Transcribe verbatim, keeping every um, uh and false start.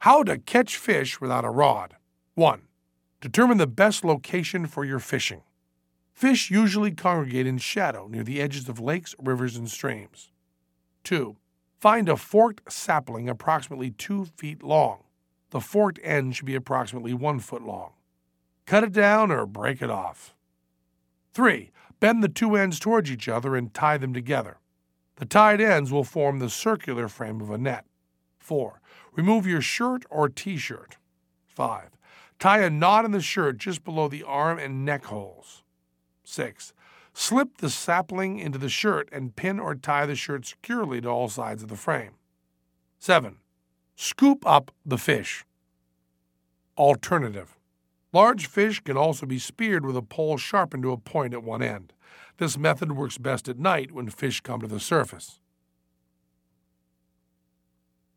How to catch fish without a rod. one. Determine the best location for your fishing. Fish usually congregate in shadow near the edges of lakes, rivers, and streams. two. Find a forked sapling approximately two feet long. The forked end should be approximately one foot long. Cut it down or break it off. three. Bend the two ends towards each other and tie them together. The tied ends will form the circular frame of a net. four. Remove your shirt or t-shirt. five. Tie a knot in the shirt just below the arm and neck holes. six. Slip the sapling into the shirt and pin or tie the shirt securely to all sides of the frame. seven. Scoop up the fish. Alternative. Large fish can also be speared with a pole sharpened to a point at one end. This method works best at night when fish come to the surface.